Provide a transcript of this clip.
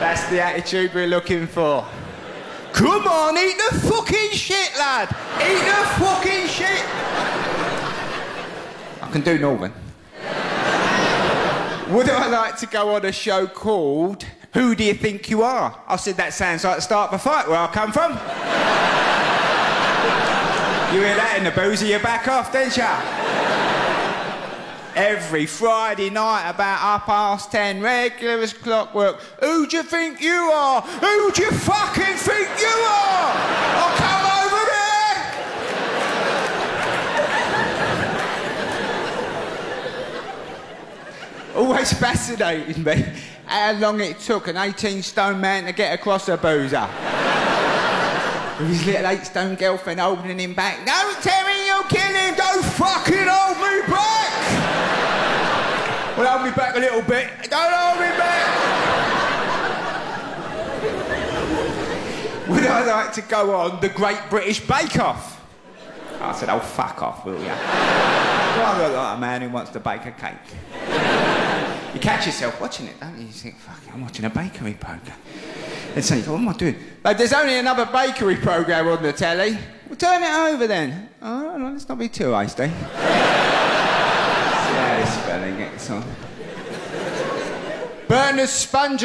That's the attitude we're looking for. Come on, eat the fucking shit, lad. Eat the fucking shit. I can do Northern. Would I like to go on a show called Who Do You Think You Are? I said, that sounds like the start of a fight where I come from. You hear that in the boozy, you back off, don't you? Every Friday night about 10:30, regular as clockwork. Who do you think you are? Who do you fucking think you are? I'll come over there! Always fascinated me how long it took an 18-stone man to get across a boozer. With his little 8-stone girlfriend holding him back. Don't tell me you'll kill him! Don't fucking hold me back! Well, hold me back a little bit. Don't hold me back! Would I like to go on the Great British Bake Off? I said, oh, fuck off, will ya? I look like a man who wants to bake a cake. You catch yourself watching it, don't you? You think, fuck, I'm watching a bakery programme. And so you go, what am I doing? But there's only another bakery programme on the telly. Well, turn it over then. Oh, no, let's not be too hasty. See how this spelling gets on. Bernard Sponge